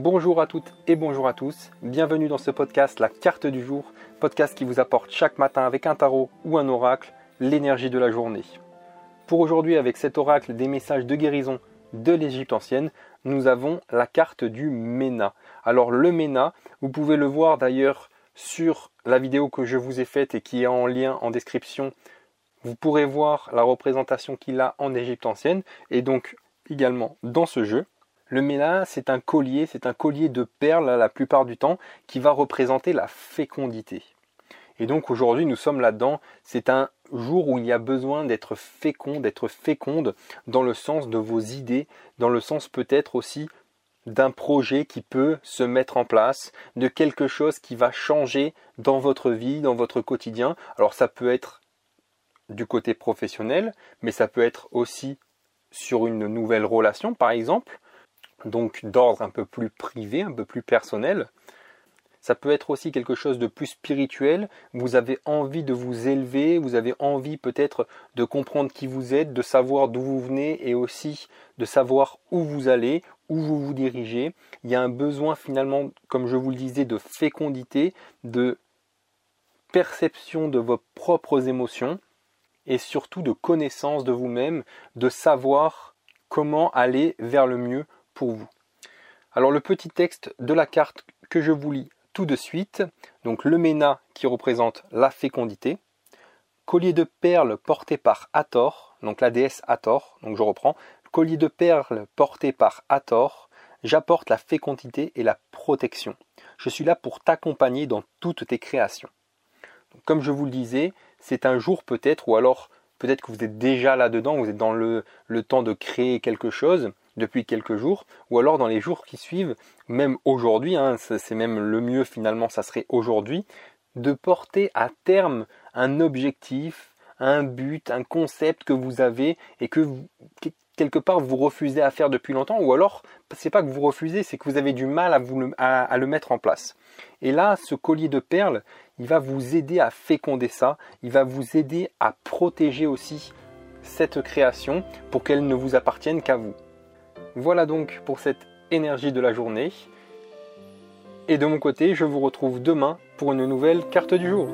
Bonjour à toutes et bonjour à tous, bienvenue dans ce podcast La Carte du Jour, podcast qui vous apporte chaque matin avec un tarot ou un oracle l'énergie de la journée. Pour aujourd'hui, avec cet oracle des messages de guérison de l'Égypte ancienne, nous avons la carte du Ména. Alors le Ména, vous pouvez le voir d'ailleurs sur la vidéo que je vous ai faite et qui est en lien en description. Vous pourrez voir la représentation qu'il a en Égypte ancienne et donc également dans ce jeu. Le Ména, c'est un collier de perles la plupart du temps qui va représenter la fécondité. Et donc aujourd'hui nous sommes là-dedans, c'est un jour où il y a besoin d'être fécond, d'être féconde dans le sens de vos idées, dans le sens peut-être aussi d'un projet qui peut se mettre en place, de quelque chose qui va changer dans votre vie, dans votre quotidien. Alors ça peut être du côté professionnel, mais ça peut être aussi sur une nouvelle relation par exemple, donc d'ordre un peu plus privé, un peu plus personnel. Ça peut être aussi quelque chose de plus spirituel, vous avez envie de vous élever, vous avez envie peut-être de comprendre qui vous êtes, de savoir d'où vous venez et aussi de savoir où vous allez, où vous vous dirigez. Il y a un besoin finalement, comme je vous le disais, de fécondité, de perception de vos propres émotions et surtout de connaissance de vous-même, de savoir comment aller vers le mieux pour vous. Alors le petit texte de la carte que je vous lis tout de suite, donc le Ména qui représente la fécondité, collier de perles porté par Hathor, donc la déesse Hathor, donc je reprends, collier de perles porté par Hathor, j'apporte la fécondité et la protection. Je suis là pour t'accompagner dans toutes tes créations. Donc, comme je vous le disais, c'est un jour peut-être, ou alors peut-être que vous êtes déjà là-dedans, vous êtes dans le temps de créer quelque chose depuis quelques jours, ou alors dans les jours qui suivent, même aujourd'hui, c'est même le mieux finalement, ça serait aujourd'hui, de porter à terme un objectif, un but, un concept que vous avez et que quelque part vous refusez à faire depuis longtemps, ou alors c'est pas que vous refusez, c'est que vous avez du mal à le mettre en place. Et là, ce collier de perles, il va vous aider à féconder ça, il va vous aider à protéger aussi cette création pour qu'elle ne vous appartienne qu'à vous. Voilà donc pour cette énergie de la journée. Et de mon côté, je vous retrouve demain pour une nouvelle carte du jour.